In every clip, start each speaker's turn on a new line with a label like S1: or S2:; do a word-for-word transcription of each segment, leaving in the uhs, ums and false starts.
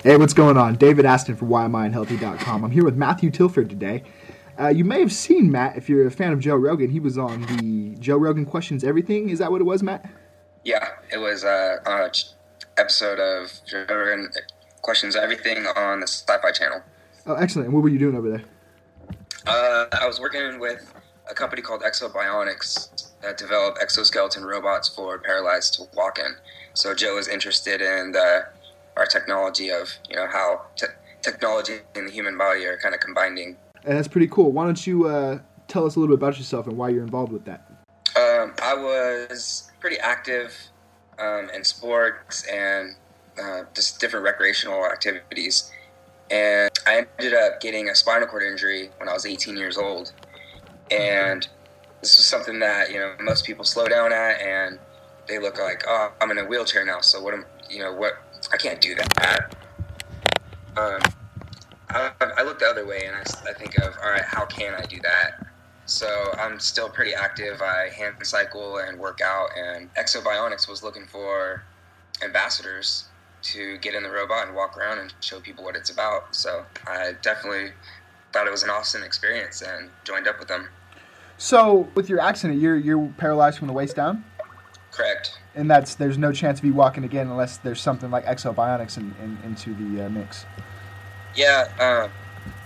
S1: Hey, what's going on? David Aston for why am I unhealthy dot com. I'm here with Matthew Tilford today. Uh, you may have seen Matt, if you're a fan of Joe Rogan. He was on the Joe Rogan Questions Everything. Is that what it was, Matt?
S2: Yeah, it was uh, on an episode of Joe Rogan Questions Everything on the Sci-Fi Channel.
S1: Oh, excellent. And what were you doing over there?
S2: Uh, I was working with a company called Exobionics that developed exoskeleton robots for paralyzed to walk in. So Joe was interested in the, our technology of, you know, how te- technology and the human body are kind of combining.
S1: And that's pretty cool. Why don't you uh, tell us a little bit about yourself and why you're involved with that?
S2: Um, I was pretty active um, in sports and uh, just different recreational activities. And I ended up getting a spinal cord injury when I was eighteen years old. And this was something that, you know, most people slow down at, and they look like, oh, I'm in a wheelchair now, so what am, you know, what, I can't do that. Um, I, I look the other way, and I, I think of, all right, how can I do that? So I'm still pretty active. I hand cycle and work out, and Exobionics was looking for ambassadors to get in the robot and walk around and show people what it's about. So I definitely thought it was an awesome experience and joined up with them.
S1: So with your accident, you're you're paralyzed from the waist down?
S2: Correct.
S1: And that's there's no chance of you walking again unless there's something like Exobionics in, in, into the uh, mix.
S2: Yeah, um,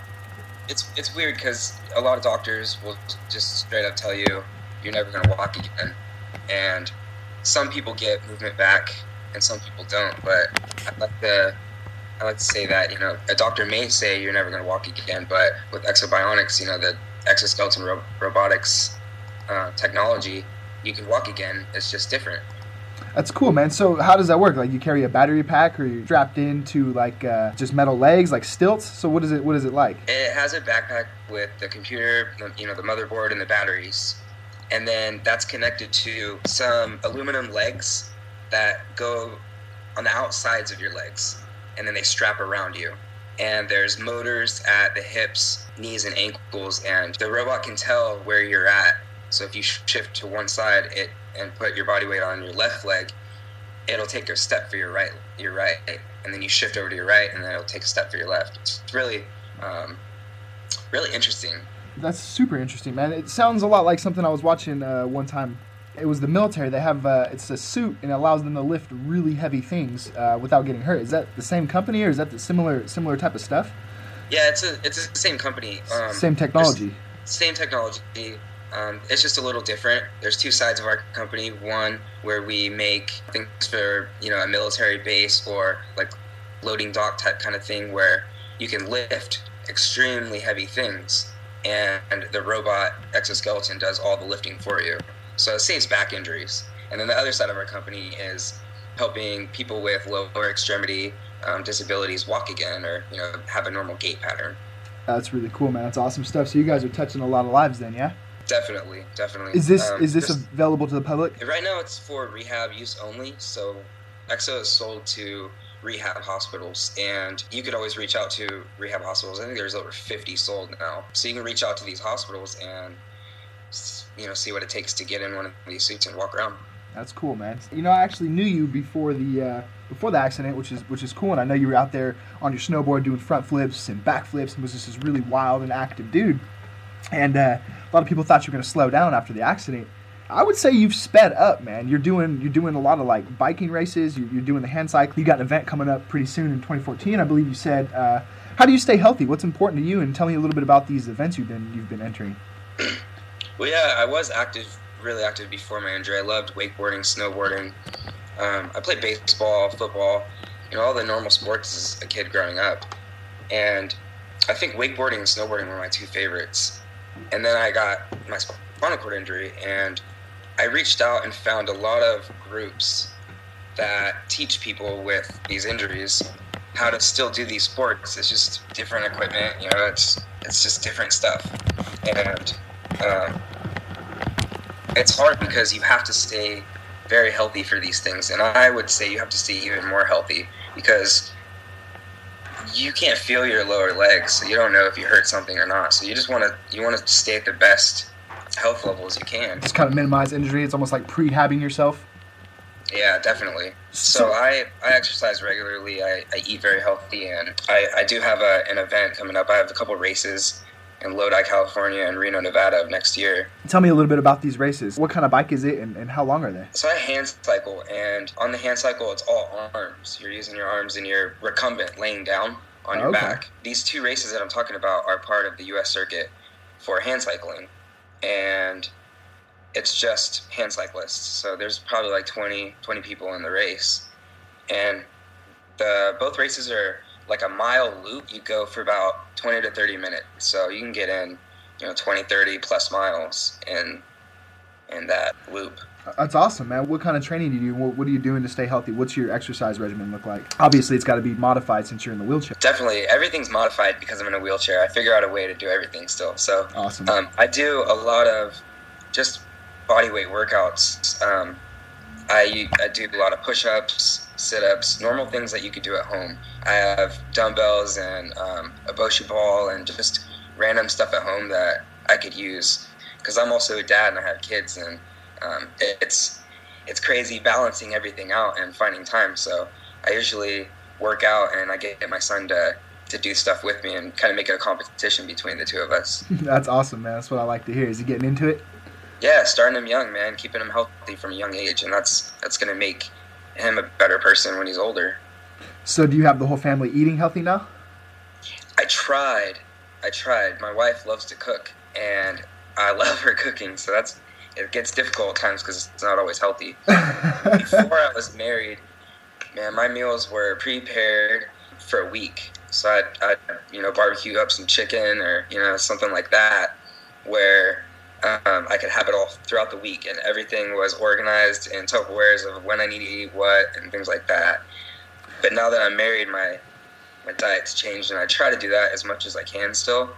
S2: it's it's weird because a lot of doctors will just straight up tell you you're never going to walk again, and some people get movement back and some people don't. But I like to I like to say that, you know, a doctor may say you're never going to walk again, but with Exobionics, you know, the exoskeleton ro- robotics uh, technology, you can walk again. It's just different.
S1: That's cool, man. So how does that work? Like, you carry a battery pack, or you're strapped into like uh, just metal legs, like stilts? So what is it? What is it like?
S2: It has a backpack with the computer, you know, the motherboard and the batteries, and then that's connected to some aluminum legs that go on the outsides of your legs, and then they strap around you. And there's motors at the hips, knees, and ankles, and the robot can tell where you're at. So if you shift to one side it and put your body weight on your left leg, it'll take a step for your right, your right, and then you shift over to your right, and then it'll take a step for your left. It's really, um, really interesting.
S1: That's super interesting, man. It sounds a lot like something I was watching uh, one time. It was the military. They have uh, it's a suit, and it allows them to lift really heavy things uh, without getting hurt. Is that the same company, or is that the similar similar type of stuff?
S2: Yeah, it's a it's the same company. Um,
S1: same technology.
S2: Same technology. Um, it's just a little different. There's two sides of our company. One where we make things for, you know, a military base or like loading dock type kind of thing where you can lift extremely heavy things, and the robot exoskeleton does all the lifting for you. So it saves back injuries. And then the other side of our company is helping people with lower extremity um, disabilities walk again, or, you know, have a normal gait pattern.
S1: That's really cool, man. That's awesome stuff. So you guys are touching a lot of lives then, yeah?
S2: Definitely, definitely.
S1: Is this
S2: um,
S1: is this available to the public?
S2: Right now it's for rehab use only. So Exo is sold to rehab hospitals, and you could always reach out to rehab hospitals. I think there's over fifty sold now. So you can reach out to these hospitals and, you know, see what it takes to get in one of these suits and walk around.
S1: That's cool, man. You know, I actually knew you before the uh, before the accident, which is which is cool. And I know you were out there on your snowboard doing front flips and back flips, and was just this really wild and active dude. And uh, a lot of people thought you were going to slow down after the accident. I would say you've sped up, man. You're doing you're doing a lot of like biking races. You're, you're doing the hand cycle. You got an event coming up pretty soon in twenty fourteen, I believe you said. Uh, how do you stay healthy? What's important to you? And tell me a little bit about these events you've been you've been entering.
S2: Well, yeah, I was active, really active before my injury. I loved wakeboarding, snowboarding. Um, I played baseball, football, you know, all the normal sports as a kid growing up. And I think wakeboarding and snowboarding were my two favorites. And then I got my spinal cord injury, and I reached out and found a lot of groups that teach people with these injuries how to still do these sports. It's just different equipment, you know, it's it's just different stuff. And um, it's hard because you have to stay very healthy for these things. And I would say you have to stay even more healthy because you can't feel your lower legs, so you don't know if you hurt something or not. So you just want to you want to stay at the best health level as you can.
S1: Just kind of minimize injury. It's almost like prehabbing yourself.
S2: Yeah, definitely. So I, I exercise regularly. I, I eat very healthy, and I, I do have a, an event coming up. I have a couple races in Lodi, California, and Reno, Nevada of next year.
S1: Tell me a little bit about these races. What kind of bike is it, and, and how long are they?
S2: So I hand cycle, and on the hand cycle, it's all arms. You're using your arms, and you're recumbent, laying down on your
S1: Okay.
S2: back. These two races that I'm talking about are part of the U S circuit for hand cycling, and it's just hand cyclists. So there's probably like twenty, twenty people in the race, and the both races are like a mile loop. You go for about twenty to thirty minutes, so you can get in, you know, twenty, thirty plus miles in in that loop.
S1: That's awesome, man. What kind of training do you do? What, what are you doing to stay healthy? What's your exercise regimen look like? Obviously, it's got to be modified since you're in the wheelchair.
S2: Definitely, everything's modified because I'm in a wheelchair. I figure out a way to do everything still. So
S1: Awesome.
S2: um, I do a lot of just body weight workouts. Um, I, I do a lot of push-ups, sit-ups, normal things that you could do at home. I have dumbbells and um, a Boshi ball and just random stuff at home that I could use because I'm also a dad and I have kids, and um, it, it's it's crazy balancing everything out and finding time. So I usually work out and I get my son to, to do stuff with me and kind of make it a competition between the two of us.
S1: That's awesome, man. That's what I like to hear. Is he getting into it?
S2: Yeah, starting him young, man, keeping him healthy from a young age, and that's that's going to make him a better person when he's older.
S1: So do you have the whole family eating healthy now?
S2: I tried. I tried. My wife loves to cook, and I love her cooking, so that's it gets difficult at times because it's not always healthy. Before I was married, man, my meals were prepared for a week. So I'd, I'd you know, barbecue up some chicken or, you know, something like that, where Um, I could have it all throughout the week, and everything was organized in Tupperwares of when I need to eat what and things like that. But now that I'm married, my my diet's changed, and I try to do that as much as I can still.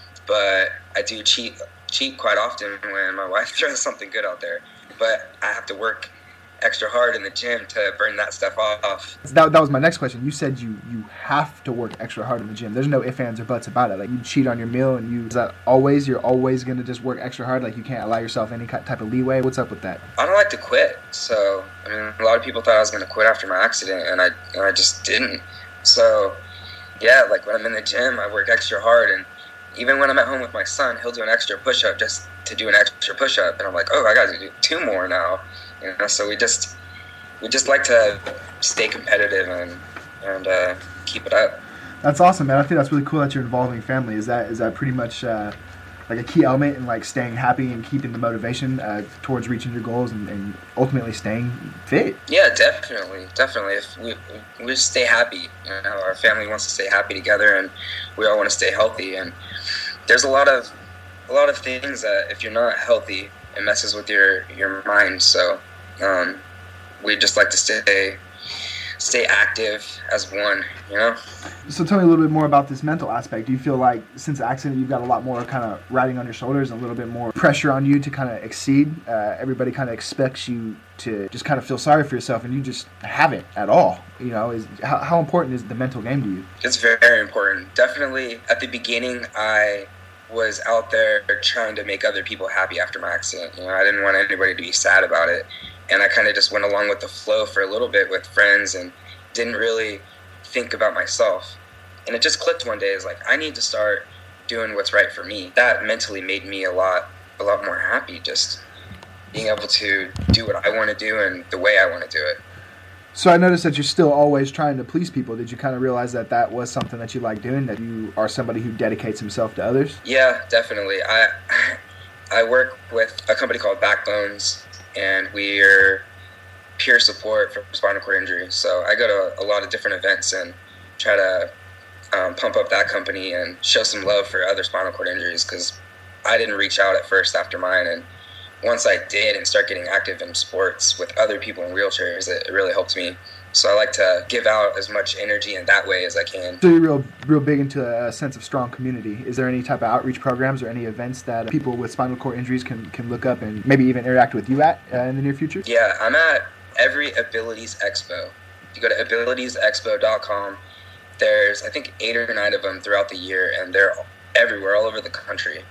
S2: But I do cheat cheat quite often when my wife throws something good out there. But I have to work extra hard in the gym to burn that stuff off.
S1: That, that was my next question. You said you, you have to work extra hard in the gym. There's no ifs, ands, or buts about it. Like, you cheat on your meal, and you, is that always, you're always going to just work extra hard? Like, you can't allow yourself any type of leeway? What's up with that?
S2: I don't like to quit. So, I mean, a lot of people thought I was going to quit after my accident, and I, and I just didn't. So, yeah, like when I'm in the gym, I work extra hard, and even when I'm at home with my son, he'll do an extra push-up just to do an extra push-up, and I'm like, oh, I got to do two more now. You know, so we just we just like to stay competitive and and uh, keep it up.
S1: That's awesome, man. I think that's really cool that you're involving family. Is that is that pretty much uh, like a key element in like staying happy and keeping the motivation uh, towards reaching your goals and, and ultimately staying fit?
S2: Yeah, definitely, definitely. If we we just stay happy, you know, our family wants to stay happy together, and we all want to stay healthy. And there's a lot of a lot of things that if you're not healthy, it messes with your your mind. So um, we just like to stay stay active as one, you know.
S1: So tell me a little bit more about this mental aspect. Do you feel like since the accident you've got a lot more kind of riding on your shoulders and a little bit more pressure on you to kind of exceed? Uh, everybody kind of expects you to just kind of feel sorry for yourself, and you just haven't at all. You know, is how, how important is the mental game to you?
S2: It's very important. Definitely at the beginning, I was out there trying to make other people happy after my accident. You know, I didn't want anybody to be sad about it. And I kind of just went along with the flow for a little bit with friends and didn't really think about myself. And it just clicked one day. It's like, I need to start doing what's right for me. That mentally made me a lot, a lot more happy, just being able to do what I want to do and the way I want to do it.
S1: So I noticed that you're still always trying to please people. Did you kind of realize that that was something that you like doing, that you are somebody who dedicates himself to others?
S2: Yeah, definitely. I I work with a company called Backbones, and we're peer support for spinal cord injury. So I go to a lot of different events and try to um, pump up that company and show some love for other spinal cord injuries, because I didn't reach out at first after mine, and once I did and start getting active in sports with other people in wheelchairs, it, it really helped me. So I like to give out as much energy in that way as I can.
S1: So you're real, real big into a sense of strong community. Is there any type of outreach programs or any events that people with spinal cord injuries can, can look up and maybe even interact with you at uh, in the near future?
S2: Yeah, I'm at every Abilities Expo. If you go to abilities expo dot com, there's I think eight or nine of them throughout the year, and they're everywhere, all over the country.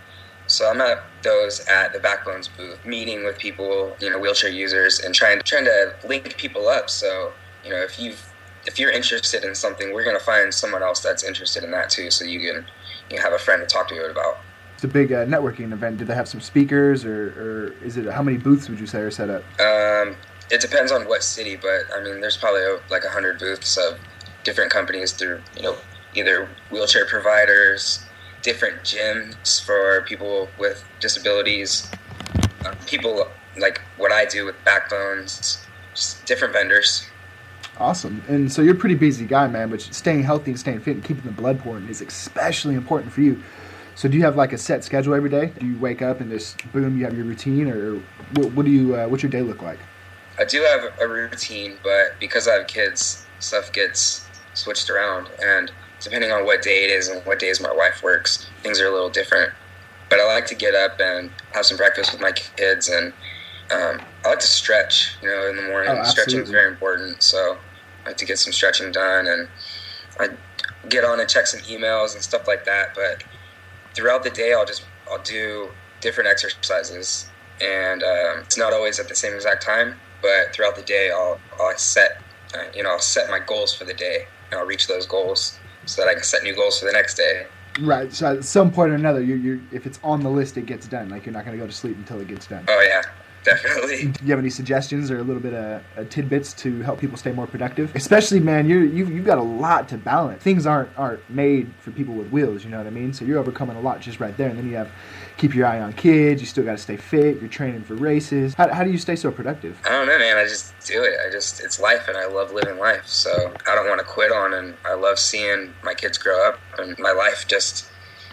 S2: So I'm at those at the Backbones booth, meeting with people, you know, wheelchair users, and trying trying to link people up. So, you know, if you've if you're interested in something, we're going to find someone else that's interested in that too, so you can you have a friend to talk to it about.
S1: It's a big uh, networking event. Did they have some speakers, or, or is it, how many booths would you say are set up?
S2: Um, it depends on what city, but I mean, there's probably like a hundred booths of different companies through, you know, either wheelchair providers, different gyms for people with disabilities, uh, people like what I do with Backbones, just different vendors.
S1: Awesome. And so you're a pretty busy guy, man, but staying healthy and staying fit and keeping the blood pouring is especially important for you. So do you have like a set schedule every day? Do you wake up and just boom, you have your routine, or what, what do you? Uh, what's your day look like?
S2: I do have a routine, but because I have kids, stuff gets switched around, and depending on what day it is and what days my wife works, things are a little different. But I like to get up and have some breakfast with my kids, and um, I like to stretch, you know, in the morning.
S1: Oh,
S2: stretching is very important, so I like to get some stretching done, and I get on and check some emails and stuff like that. But throughout the day, I'll just I'll do different exercises, and um, it's not always at the same exact time. But throughout the day, I'll I'll set uh, you know I'll set my goals for the day, and I'll reach those goals so that I can set new goals for the next day.
S1: Right. So at some point or another, you you if it's on the list, it gets done. Like, you're not going to go to sleep until it gets done.
S2: Oh yeah. Definitely.
S1: Do you have any suggestions or a little bit of uh, tidbits to help people stay more productive? Especially, man, you're, you've, you've got a lot to balance. Things aren't aren't made for people with wheels, you know what I mean? So you're overcoming a lot just right there. And then you have keep your eye on kids. You still got to stay fit. You're training for races. How, how do you stay so productive?
S2: I don't know, man. I just do it. I just, it's life, and I love living life. So I don't want to quit on, and I love seeing my kids grow up and my life just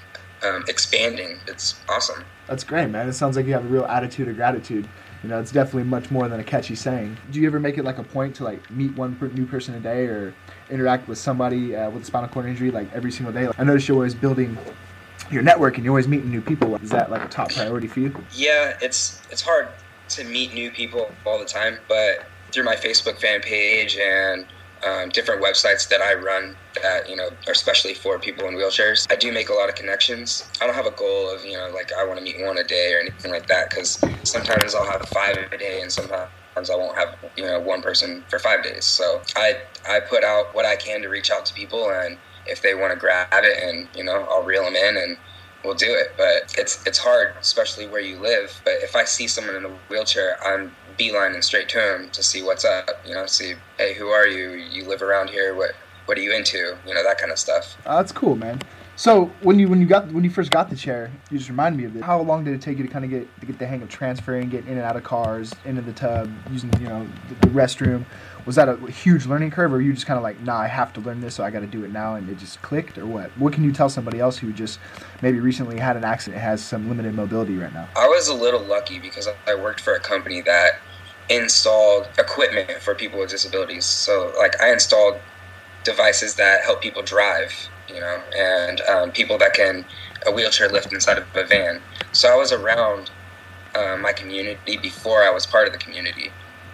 S2: um, expanding. It's awesome.
S1: That's great, man. It sounds like you have a real attitude of gratitude. You know, it's definitely much more than a catchy saying. Do you ever make it like a point to like meet one per- new person a day, or interact with somebody uh, with a spinal cord injury like every single day? Like, I notice you're always building your network and you're always meeting new people. Is that like a top priority for you?
S2: Yeah, it's it's hard to meet new people all the time, but through my Facebook fan page and um, different websites that I run that, you know, are especially for people in wheelchairs, I do make a lot of connections. I don't have a goal of, you know, like I want to meet one a day or anything like that, because sometimes I'll have five a day and sometimes I won't have, you know, one person for five days. So I I put out what I can to reach out to people, and if they want to grab it, and, you know, I'll reel them in and we'll do it. But it's it's hard, especially where you live. But if I see someone in a wheelchair, I'm beelining straight to him to see what's up, you know, see, hey, who are you? You live around here? What what are you into? You know, that kind of stuff.
S1: Oh, that's cool, man. So when you when you got when you first got the chair, you just reminded me of it. How long did it take you to kind of get to get the hang of transferring, getting in and out of cars, into the tub, using, you know, the, the restroom? Was that a huge learning curve, or were you just kind of like, nah, I have to learn this, so I got to do it now, and it just clicked, or what? What can you tell somebody else who just maybe recently had an accident, has some limited mobility right now?
S2: I was a little lucky because I worked for a company that installed equipment for people with disabilities. So, like, I installed devices that help people drive, you know, and um, people that can a wheelchair lift inside of a van. So I was around uh, my community before I was part of the community,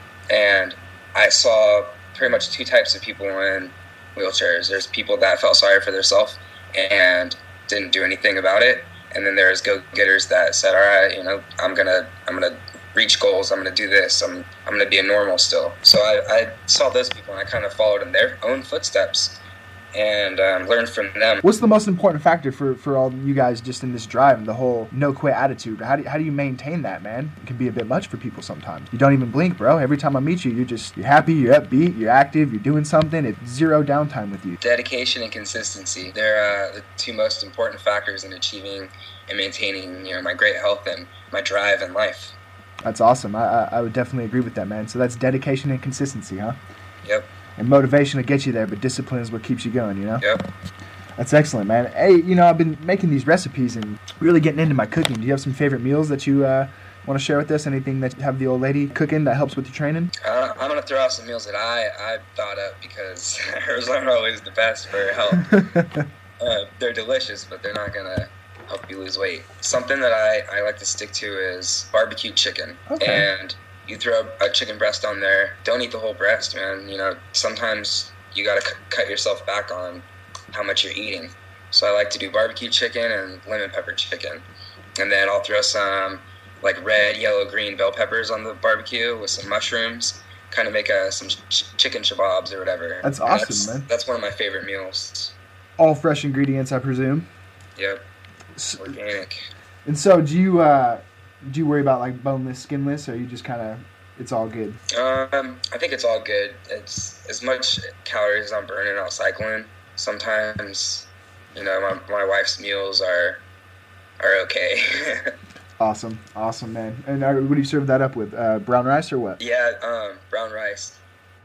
S2: and I saw pretty much two types of people in wheelchairs. There's people that felt sorry for themselves and didn't do anything about it, and then there's go-getters that said, "All right, you know, I'm gonna, I'm gonna reach goals. I'm gonna do this. I'm, I'm gonna be a normal still." So I, I saw those people, and I kind of followed in their own footsteps and um, learned from them.
S1: What's the most important factor for, for all you guys just in this drive and the whole no quit attitude? How do, how do you maintain that, man? It can be a bit much for people sometimes. You don't even blink, bro. Every time I meet you, you're just, you're happy, you're upbeat, you're active, you're doing something. It's zero downtime with you.
S2: Dedication and consistency. They're uh, the two most important factors in achieving and maintaining, you know, my great health and my drive in life.
S1: That's awesome. I, I, I would definitely agree with that, man. So that's dedication and consistency, huh?
S2: Yep.
S1: And motivation will get you there, but discipline is what keeps you going, you know?
S2: Yep.
S1: That's excellent, man. Hey, you know, I've been making these recipes and really getting into my cooking. Do you have some favorite meals that you uh, want to share with us? Anything that you have the old lady cooking that helps with your training?
S2: Uh, I'm going to throw out some meals that I, I thought up because hers aren't always the best for health. uh, they're delicious, but they're not going to help you lose weight. Something that I, I like to stick to is barbecue chicken.
S1: Okay.
S2: And you throw a chicken breast on there. Don't eat the whole breast, man. You know, sometimes you got to c- cut yourself back on how much you're eating. So I like to do barbecue chicken and lemon pepper chicken. and then I'll throw some like red, yellow, green bell peppers on the barbecue with some mushrooms. Kind of make a, some ch- chicken shababs or whatever.
S1: That's awesome,
S2: that's,
S1: man.
S2: That's one of my favorite meals.
S1: All fresh ingredients, I presume.
S2: Yep. Organic.
S1: And so, do you uh, do you worry about like boneless, skinless, or you just kind of it's all good?
S2: Um, I think it's all good. It's as much calories as I'm burning out cycling. Sometimes, you know, my my wife's meals are are okay.
S1: Awesome, awesome, man. And uh, what do you serve that up with? Uh, brown rice or what?
S2: Yeah, um, brown rice.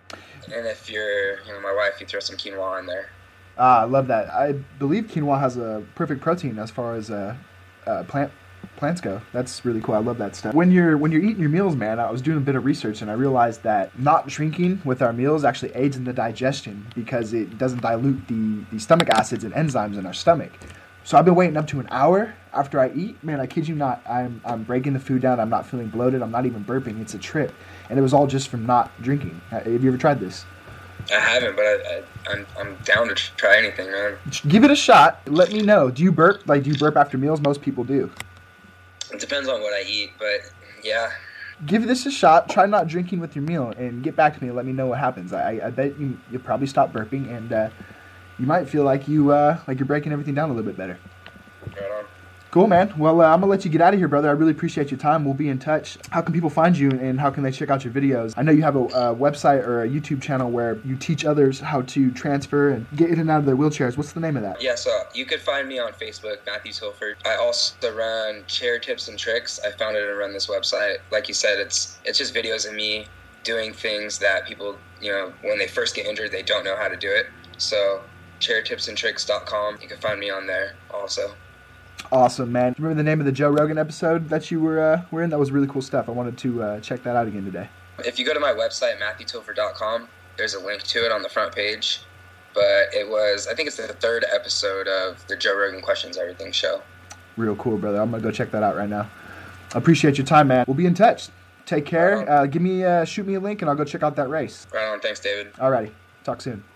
S2: And if you're, you know, my wife, you throw some quinoa in there.
S1: Ah, I love that. I believe quinoa has a perfect protein as far as uh, uh, plant plants go. That's really cool. I love that stuff. When you're when you're eating your meals, man, I was doing a bit of research and I realized that not drinking with our meals actually aids in the digestion because it doesn't dilute the, the stomach acids and enzymes in our stomach. So I've been waiting up to an hour after I eat. Man, I kid you not. I'm I'm breaking the food down. I'm not feeling bloated. I'm not even burping. It's a trip. And it was all just from not drinking. Have you ever tried this?
S2: I haven't, but I, I, I'm I'm down to try anything, man.
S1: Give it a shot. Let me know. Do you burp? Like, do you burp after meals? Most people do.
S2: It depends on what I eat, but yeah.
S1: Give this a shot. Try not drinking with your meal and get back to me and let me know what happens. I, I bet you, you'll probably stop burping and uh, you might feel like you uh, like you're breaking everything down a little bit better.
S2: Right on.
S1: Cool, man. Well, uh, I'm going to let you get out of here, brother. I really appreciate your time. We'll be in touch. How can people find you and how can they check out your videos? I know you have a, a website or a YouTube channel where you teach others how to transfer and get in and out of their wheelchairs. What's the name of that?
S2: Yeah, so you could find me on Facebook, Matthew Tilford. I also run Chair Tips and Tricks. I founded and run this website. Like you said, it's it's just videos of me doing things that people, you know, when they first get injured, they don't know how to do it. So chair tips and tricks dot com. You can find me on there also.
S1: Awesome, man. Remember the name of the Joe Rogan episode that you were uh, were in? That was really cool stuff. I wanted to uh, check that out again today.
S2: If you go to my website, matthew tilford dot com, there's a link to it on the front page. But it was, I think it's the third episode of the Joe Rogan Questions Everything show. Real
S1: cool, brother. I'm going to go check that out right now. I appreciate your time, man. We'll be in touch. Take care. Uh, give me, uh, shoot me a link, and I'll go check out that race.
S2: Right on. Thanks, David.
S1: Alrighty. Talk soon.